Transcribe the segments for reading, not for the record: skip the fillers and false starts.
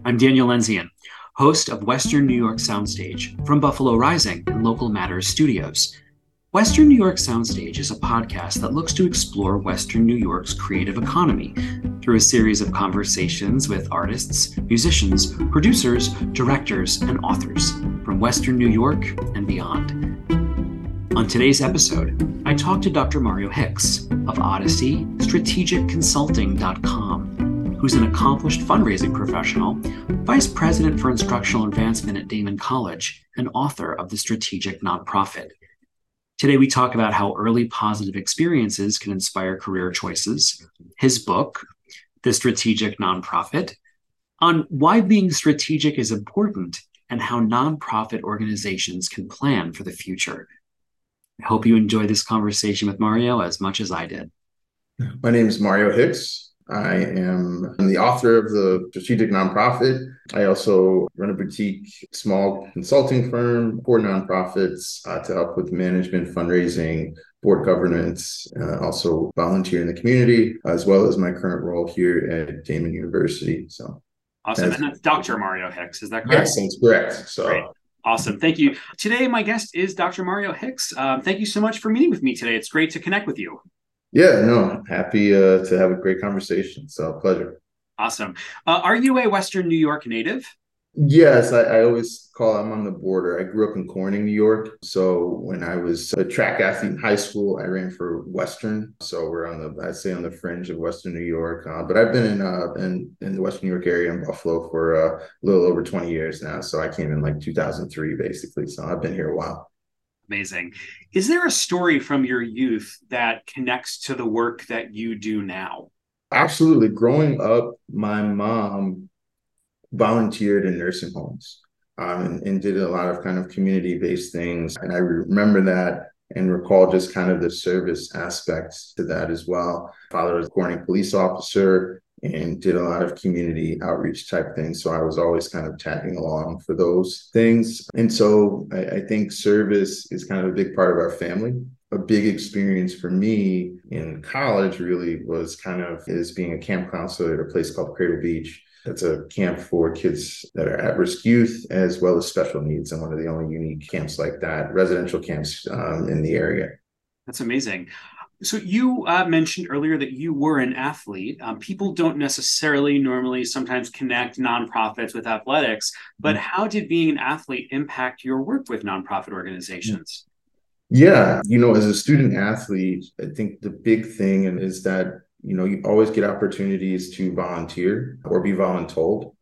I'm Daniel Lenzian, host of Western New York Soundstage from Buffalo Rising and Local Matters Studios. Western New York Soundstage is a podcast that looks to explore Western New York's creative economy through a series of conversations with artists, musicians, producers, directors, and authors from Western New York and beyond. On today's episode, I talked to Dr. Mario Hicks of Odyssey Strategicconsulting.com, who's an accomplished fundraising professional, vice president for instructional advancement at Damon College, and author of The Strategic Nonprofit. Today, we talk about how early positive experiences can inspire career choices, his book, The Strategic Nonprofit, on why being strategic is important, and how nonprofit organizations can plan for the future. I hope you enjoy this conversation with Mario as much as I did. My name is Mario Hicks. I'm the author of The Strategic Nonprofit. I also run a boutique small consulting firm for nonprofits to help with management, fundraising, board governance, also volunteer in the community, as well as my current role here at Damon University. Awesome. And that's Dr. Mario Hicks, is that correct? Yes, that's correct. Great. Awesome. Thank you. Today, my guest is Dr. Mario Hicks. Thank you so much for meeting with me today. It's great to connect with you. Yeah, no, happy to have a great conversation. So, pleasure. Awesome. Are you a Western New York native? Yes, I always call I'm on the border. I grew up in Corning, New York. So when I was a track athlete in high school, I ran for Western. So we're I'd say on the fringe of Western New York. But I've been in the Western New York area in Buffalo for a little over 20 years now. So I came in like 2003, basically. So I've been here a while. Amazing. Is there a story from your youth that connects to the work that you do now? Absolutely. Growing up, my mom volunteered in nursing homes and did a lot of kind of community-based things. And I remember that and recall just kind of the service aspects to that as well. Father was a Corning police officer and did a lot of community outreach type things. So I was always kind of tagging along for those things. And so I think service is kind of a big part of our family. A big experience for me in college really was is being a camp counselor at a place called Cradle Beach. It's a camp for kids that are at-risk youth as well as special needs, and one of the only unique camps like that, residential camps in the area. That's amazing. So you mentioned earlier that you were an athlete. People don't necessarily normally sometimes connect nonprofits with athletics, but how did being an athlete impact your work with nonprofit organizations? Yeah, as a student athlete, I think the big thing is that you always get opportunities to volunteer or be voluntold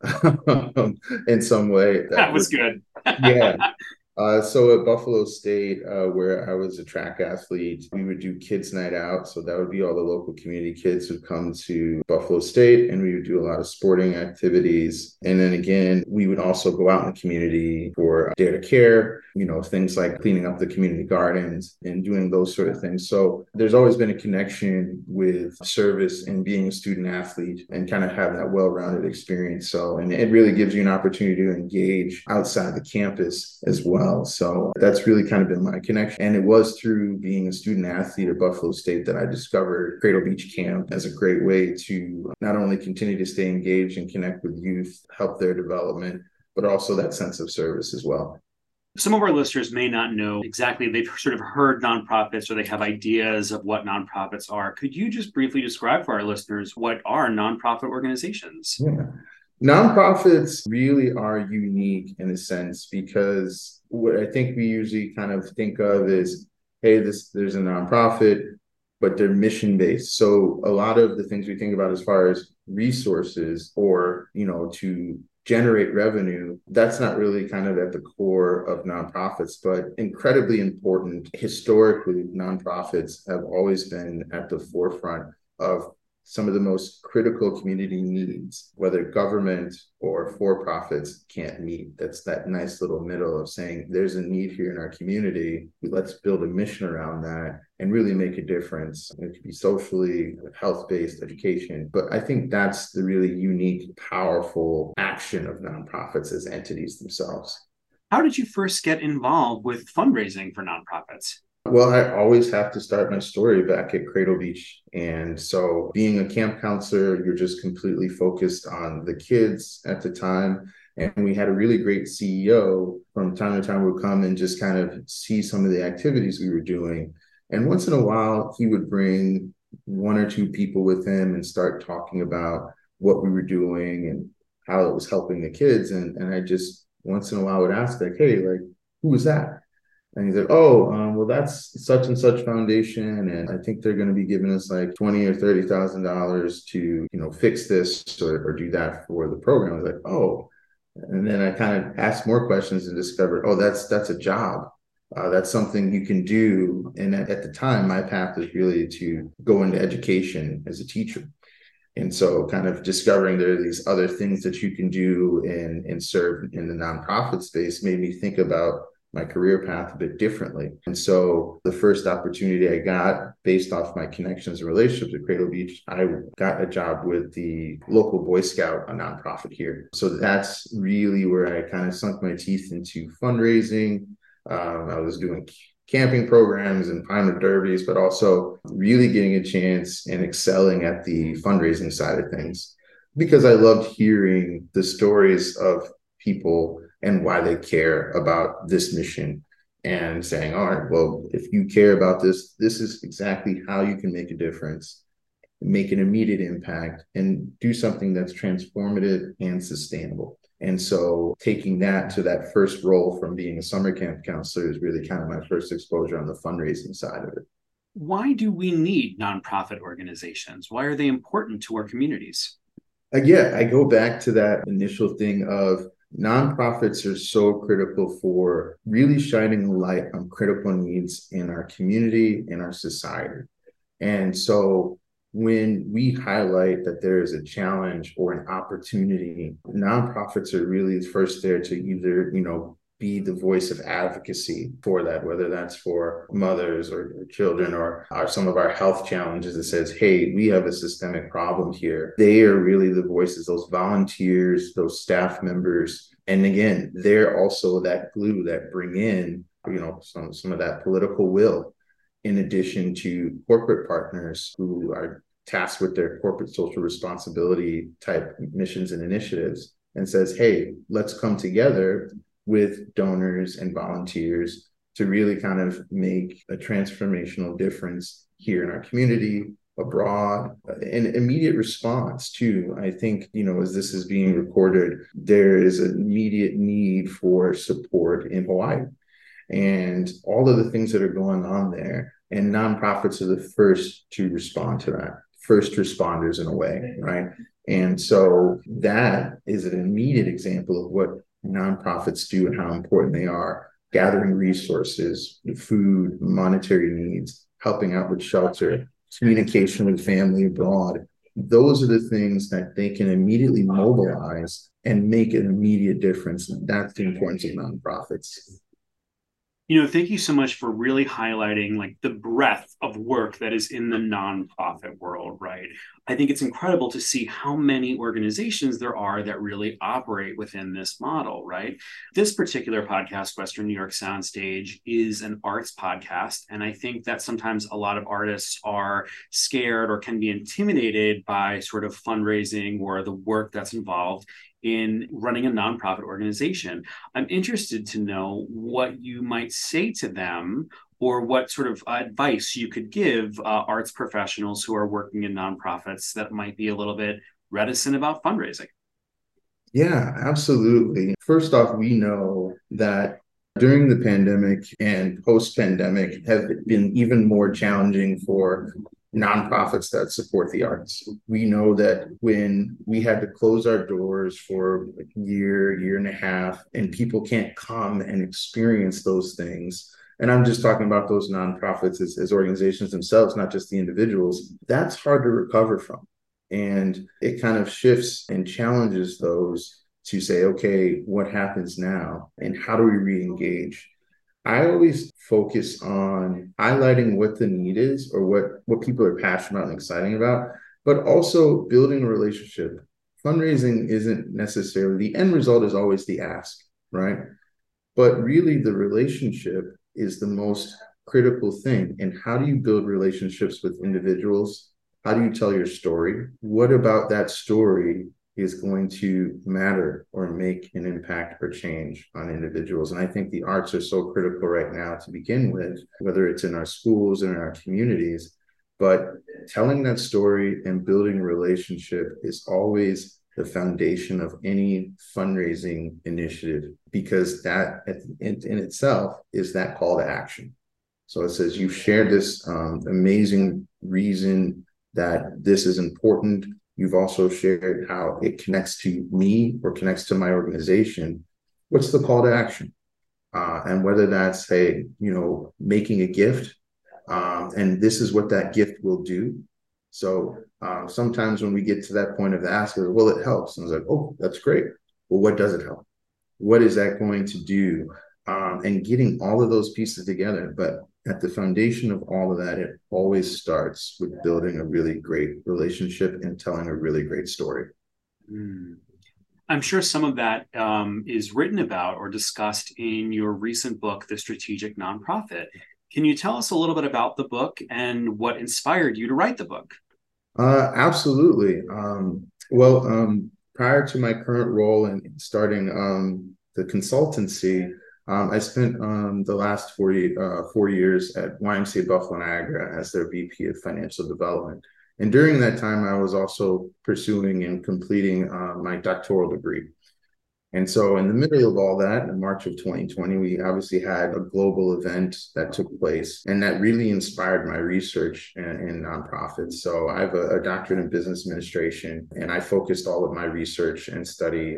in some way. That was good. Yeah. So at Buffalo State, where I was a track athlete, we would do kids' night out. So that would be all the local community kids who'd come to Buffalo State, and we would do a lot of sporting activities. And then again, we would also go out in the community for Dare to Care, things like cleaning up the community gardens and doing those sort of things. So there's always been a connection with service and being a student athlete and kind of have that well-rounded experience. And it really gives you an opportunity to engage outside the campus as well. So that's really kind of been my connection. And it was through being a student athlete at Buffalo State that I discovered Cradle Beach Camp as a great way to not only continue to stay engaged and connect with youth, help their development, but also that sense of service as well. Some of our listeners may not know exactly, they've sort of heard nonprofits or they have ideas of what nonprofits are. Could you just briefly describe for our listeners what are nonprofit organizations? Yeah. Nonprofits really are unique in a sense because what I think we usually kind of think of is, hey, there's a nonprofit, but they're mission-based. So a lot of the things we think about as far as resources or, to generate revenue, that's not really kind of at the core of nonprofits, but incredibly important. Historically, nonprofits have always been at the forefront of some of the most critical community needs, whether government or for-profits can't meet. That's that nice little middle of saying there's a need here in our community. Let's build a mission around that and really make a difference. It could be socially, health-based education. But I think that's the really unique, powerful action of nonprofits as entities themselves. How did you first get involved with fundraising for nonprofits? Well, I always have to start my story back at Cradle Beach. And so, being a camp counselor, you're just completely focused on the kids at the time. And we had a really great CEO from time to time would come and just kind of see some of the activities we were doing. And once in a while, he would bring one or two people with him and start talking about what we were doing and how it was helping the kids. And I just once in a while would ask, like, hey, like, who was that? And he's like, oh, well, that's such and such foundation, and I think they're going to be giving us like $20,000 or $30,000 to, fix this or do that for the program. I was like, oh, and then I kind of asked more questions and discovered, oh, that's a job. That's something you can do. And at the time, my path was really to go into education as a teacher. And so kind of discovering there are these other things that you can do and serve in the nonprofit space made me think about my career path a bit differently. And so the first opportunity I got based off my connections and relationships at Cradle Beach, I got a job with the local Boy Scout, a nonprofit here. So that's really where I kind of sunk my teeth into fundraising. I was doing camping programs and pilot derbies, but also really getting a chance and excelling at the fundraising side of things because I loved hearing the stories of people and why they care about this mission and saying, all right, well, if you care about this, this is exactly how you can make a difference, make an immediate impact, and do something that's transformative and sustainable. And so taking that to that first role from being a summer camp counselor is really kind of my first exposure on the fundraising side of it. Why do we need nonprofit organizations? Why are they important to our communities? Yeah, I go back to that initial thing of nonprofits are so critical for really shining a light on critical needs in our community, in our society. And so when we highlight that there is a challenge or an opportunity, nonprofits are really first there to either, be the voice of advocacy for that, whether that's for mothers or children or some of our health challenges that says, hey, we have a systemic problem here. They are really the voices, those volunteers, those staff members. And again, they're also that glue that bring in, some of that political will in addition to corporate partners who are tasked with their corporate social responsibility type missions and initiatives and says, hey, let's come together with donors and volunteers to really kind of make a transformational difference here in our community, abroad, an immediate response too. I think, as this is being recorded, there is an immediate need for support in Hawaii and all of the things that are going on there. And nonprofits are the first to respond to that, first responders in a way, right? And so that is an immediate example of what nonprofits do and how important they are, gathering resources, food, monetary needs, helping out with shelter, communication with family abroad. Those are the things that they can immediately mobilize and make an immediate difference. And that's the importance of nonprofits. Thank you so much for really highlighting like the breadth of work that is in the nonprofit world, right? I think it's incredible to see how many organizations there are that really operate within this model, right? This particular podcast, Western New York Soundstage, is an arts podcast. And I think that sometimes a lot of artists are scared or can be intimidated by sort of fundraising or the work that's involved in running a nonprofit organization. I'm interested to know what you might say to them or what sort of advice you could give arts professionals who are working in nonprofits that might be a little bit reticent about fundraising. Yeah, absolutely. First off, we know that during the pandemic and post-pandemic have been even more challenging for nonprofits that support the arts. We know that when we had to close our doors for a year and a half, and people can't come and experience those things, and I'm just talking about those nonprofits as organizations themselves, not just the individuals, that's hard to recover from. And it kind of shifts and challenges those to say, okay, what happens now? And how do we re-engage? I always focus on highlighting what the need is or what people are passionate about and exciting about, but also building a relationship. Fundraising isn't necessarily the end result is always the ask, right? But really the relationship is the most critical thing. And how do you build relationships with individuals? How do you tell your story? What about that story is going to matter or make an impact or change on individuals? And I think the arts are so critical right now to begin with, whether it's in our schools or in our communities. But telling that story and building a relationship is always the foundation of any fundraising initiative, because that in itself is that call to action. So it says, you've shared this amazing reason that this is important. You've also shared how it connects to me or connects to my organization. What's the call to action? And whether that's, hey, making a gift, and this is what that gift will do. So sometimes when we get to that point of the ask, well, it helps. And I was like, oh, that's great. Well, what does it help? What is that going to do? And getting all of those pieces together. But at the foundation of all of that, it always starts with building a really great relationship and telling a really great story. I'm sure some of that is written about or discussed in your recent book, The Strategic Nonprofit. Can you tell us a little bit about the book and what inspired you to write the book? Absolutely. Prior to my current role in starting the consultancy, I spent the last 4 years at YMCA Buffalo Niagara as their VP of Financial Development. And during that time, I was also pursuing and completing my doctoral degree. And so in the middle of all that, in March of 2020, we obviously had a global event that took place, and that really inspired my research in nonprofits. So I have a doctorate in business administration, and I focused all of my research and study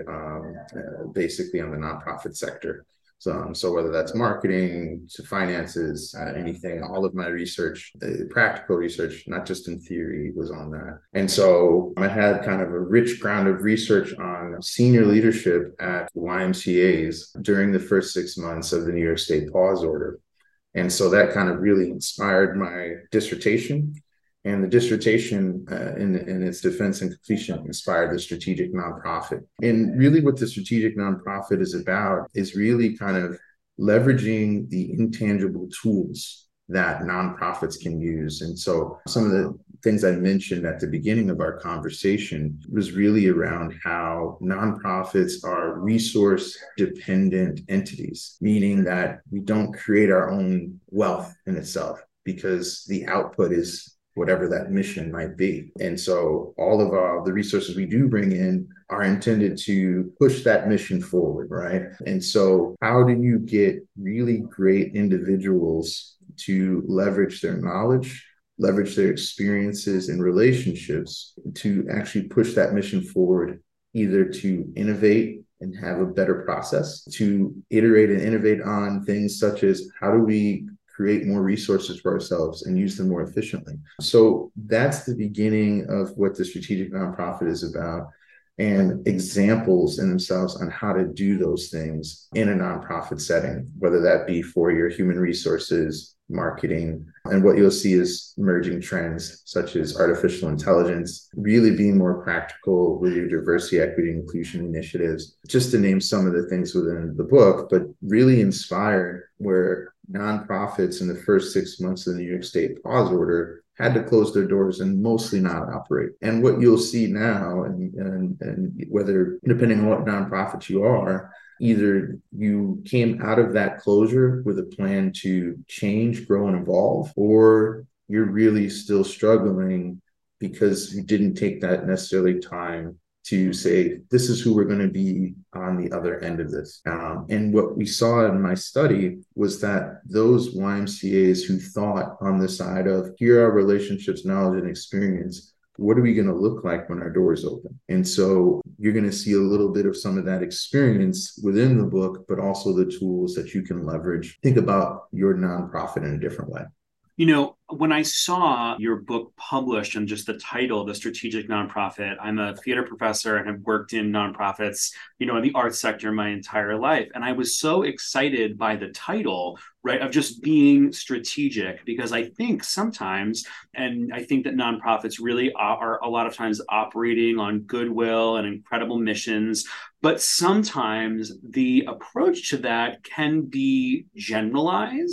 basically on the nonprofit sector. So whether that's marketing to finances, anything, all of my research, practical research, not just in theory, was on that. And so I had kind of a rich ground of research on senior leadership at YMCAs during the first 6 months of the New York State pause order. And so that kind of really inspired my dissertation. And the dissertation in its defense and completion inspired the strategic nonprofit. And really what the strategic nonprofit is about is really kind of leveraging the intangible tools that nonprofits can use. And so some of the things I mentioned at the beginning of our conversation was really around how nonprofits are resource dependent entities, meaning that we don't create our own wealth in itself because the output is whatever that mission might be. And so all of the resources we do bring in are intended to push that mission forward, right? And so how do you get really great individuals to leverage their knowledge, leverage their experiences and relationships to actually push that mission forward, either to innovate and have a better process, to iterate and innovate on things such as how do we create more resources for ourselves and use them more efficiently. So that's the beginning of what the strategic nonprofit is about, and examples in themselves on how to do those things in a nonprofit setting, whether that be for your human resources, marketing. And what you'll see is emerging trends such as artificial intelligence, really being more practical with your diversity, equity, and inclusion initiatives, just to name some of the things within the book, but really inspired where nonprofits in the first 6 months of the New York State pause order had to close their doors and mostly not operate. And what you'll see now, and whether, depending on what nonprofit you are, either you came out of that closure with a plan to change, grow, and evolve, or you're really still struggling because you didn't take that necessarily time to say, this is who we're going to be on the other end of this. And what we saw in my study was that those YMCAs who thought on the side of, here are relationships, knowledge, and experience, what are we going to look like when our doors open? And so you're going to see a little bit of some of that experience within the book, but also the tools that you can leverage. Think about your nonprofit in a different way. You know, when I saw your book published and just the title, The Strategic Nonprofit, I'm a theater professor and have worked in nonprofits, in the arts sector my entire life. And I was so excited by the title, right, of just being strategic, because I think sometimes, and I think that nonprofits really are a lot of times operating on goodwill and incredible missions, but sometimes the approach to that can be generalized,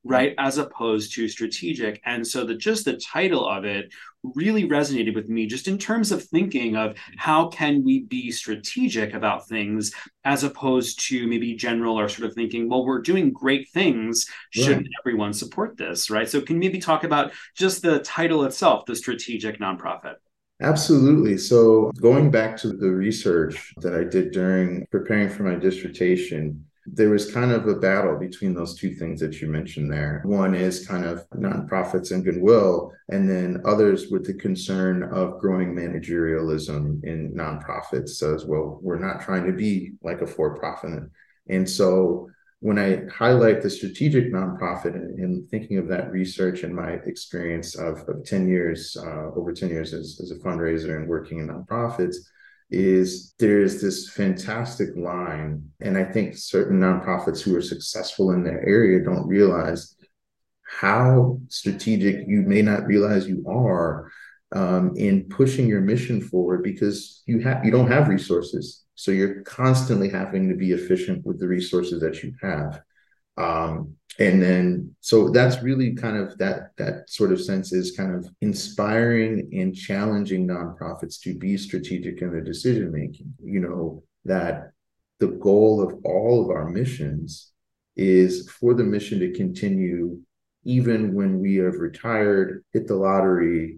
right? As opposed to strategic. And so just the title of it really resonated with me just in terms of thinking of how can we be strategic about things as opposed to maybe general or sort of thinking, well, we're doing great things. Right. Shouldn't everyone support this, right? So can you maybe talk about just the title itself, the strategic nonprofit? Absolutely. So, going back to the research that I did during preparing for my dissertation, there was kind of a battle between those two things that you mentioned there. One is kind of nonprofits and goodwill, and then others with the concern of growing managerialism in nonprofits as well. We're not trying to be like a for profit. And so, when I highlight the strategic nonprofit and thinking of that research and my experience of 10 years, over 10 years as a fundraiser and working in nonprofits, is there's this fantastic line. And I think certain nonprofits who are successful in their area don't realize how strategic you may not realize you are in pushing your mission forward because you don't have resources. So you're constantly having to be efficient with the resources that you have. And then so that's really kind of that sort of sense is kind of inspiring and challenging nonprofits to be strategic in their decision making. That the goal of all of our missions is for the mission to continue even when we have retired, hit the lottery,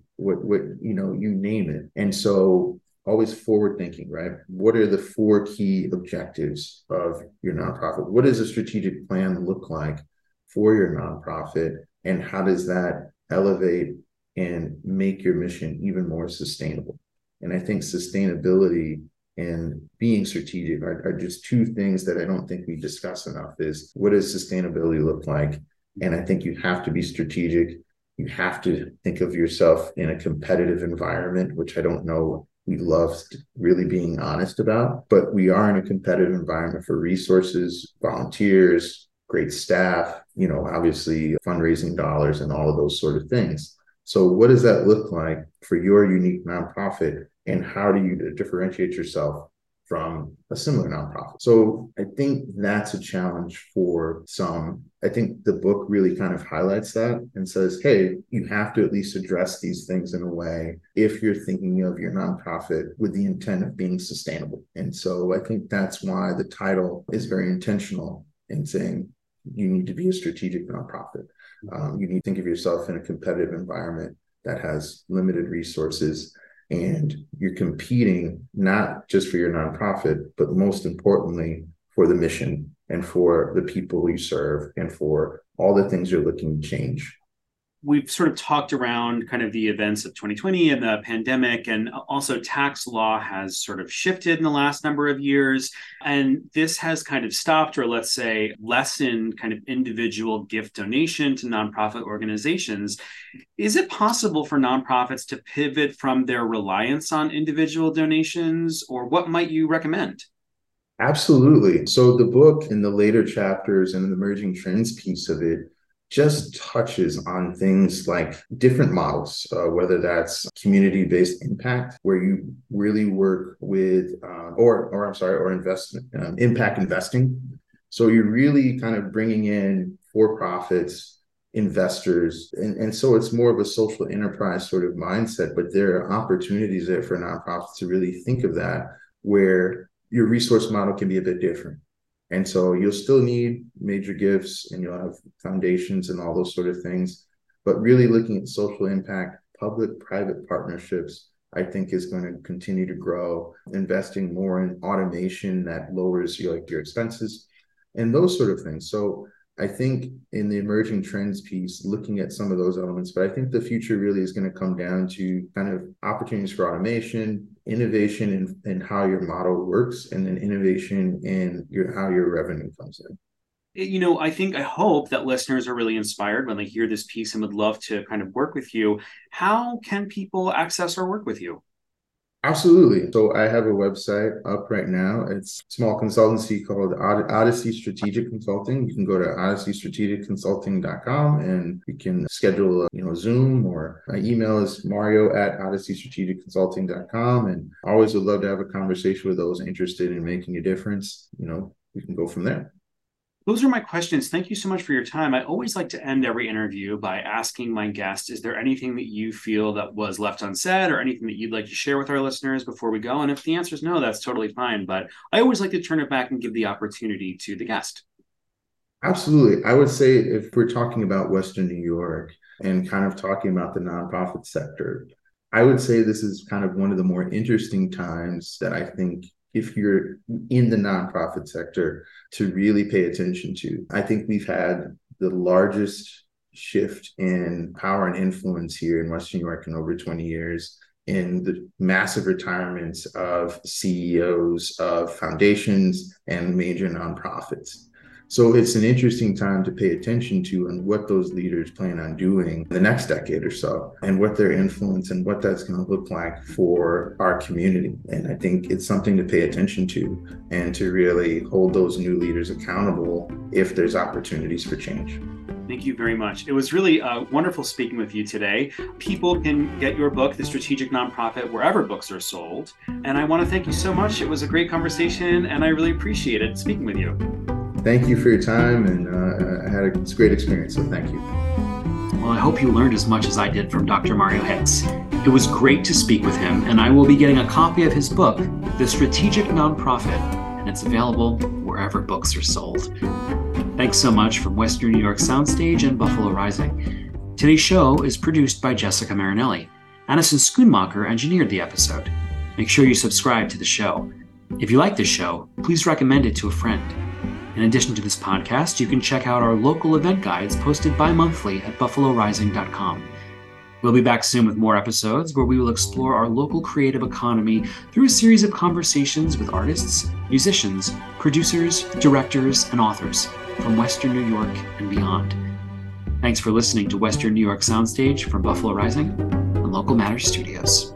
you name it. And so always forward thinking, right? What are the four key objectives of your nonprofit? What does a strategic plan look like for your nonprofit? And how does that elevate and make your mission even more sustainable? And I think sustainability and being strategic are just two things that I don't think we discuss enough is what does sustainability look like? And I think you have to be strategic. You have to think of yourself in a competitive environment, which I don't know we love really being honest about, but we are in a competitive environment for resources, volunteers, great staff, obviously fundraising dollars and all of those sort of things. So what does that look like for your unique nonprofit and how do you differentiate yourself from a similar nonprofit? So I think that's a challenge for some. I think the book really kind of highlights that and says, hey, you have to at least address these things in a way if you're thinking of your nonprofit with the intent of being sustainable. And so I think that's why the title is very intentional in saying you need to be a strategic nonprofit. You need to think of yourself in a competitive environment that has limited resources and you're competing not just for your nonprofit, but most importantly for the mission and for the people you serve and for all the things you're looking to change. We've sort of talked around kind of the events of 2020 and the pandemic, and also tax law has sort of shifted in the last number of years. And this has kind of stopped, or let's say lessened kind of individual gift donation to nonprofit organizations. Is it possible for nonprofits to pivot from their reliance on individual donations, or what might you recommend? Absolutely. So the book in the later chapters and the emerging trends piece of it just touches on things like different models, whether that's community-based impact, where you really work with, or investment, impact investing. So you're really kind of bringing in for-profits, investors, and so it's more of a social enterprise sort of mindset, but there are opportunities there for nonprofits to really think of that, where your resource model can be a bit different. And so you'll still need major gifts and you'll have foundations and all those sort of things. But really looking at social impact, public-private partnerships, I think is going to continue to grow, investing more in automation that lowers your expenses and those sort of things. So I think in the emerging trends piece, looking at some of those elements, but I think the future really is going to come down to kind of opportunities for automation, innovation in how your model works, and then innovation in how your revenue comes in. I hope that listeners are really inspired when they hear this piece and would love to kind of work with you. How can people access or work with you? Absolutely. So I have a website up right now. It's a small consultancy called Odyssey Strategic Consulting. You can go to odysseystrategicconsulting.com and you can schedule a Zoom, or my email is mario@odysseystrategicconsulting.com. And I always would love to have a conversation with those interested in making a difference. We can go from there. Those are my questions. Thank you so much for your time. I always like to end every interview by asking my guest, is there anything that you feel that was left unsaid or anything that you'd like to share with our listeners before we go? And if the answer is no, that's totally fine. But I always like to turn it back and give the opportunity to the guest. Absolutely. I would say if we're talking about Western New York and kind of talking about the nonprofit sector, I would say this is kind of one of the more interesting times that I think if you're in the nonprofit sector to really pay attention to. I think we've had the largest shift in power and influence here in Western New York in over 20 years in the massive retirements of CEOs of foundations and major nonprofits. So it's an interesting time to pay attention to and what those leaders plan on doing the next decade or so and what their influence and what that's going to look like for our community. And I think it's something to pay attention to and to really hold those new leaders accountable if there's opportunities for change. Thank you very much. It was really wonderful speaking with you today. People can get your book, The Strategic Nonprofit, wherever books are sold. And I want to thank you so much. It was a great conversation, and I really appreciated speaking with you. Thank you for your time, and I had a great experience, so thank you. Well, I hope you learned as much as I did from Dr. Mario Hicks. It was great to speak with him, and I will be getting a copy of his book, The Strategic Nonprofit, and it's available wherever books are sold. Thanks so much from Western New York Soundstage and Buffalo Rising. Today's show is produced by Jessica Marinelli. Addison Schoonmaker engineered the episode. Make sure you subscribe to the show. If you like this show, please recommend it to a friend. In addition to this podcast, you can check out our local event guides posted bi-monthly at buffalorising.com. We'll be back soon with more episodes where we will explore our local creative economy through a series of conversations with artists, musicians, producers, directors, and authors from Western New York and beyond. Thanks for listening to Western New York Soundstage from Buffalo Rising and Local Matters Studios.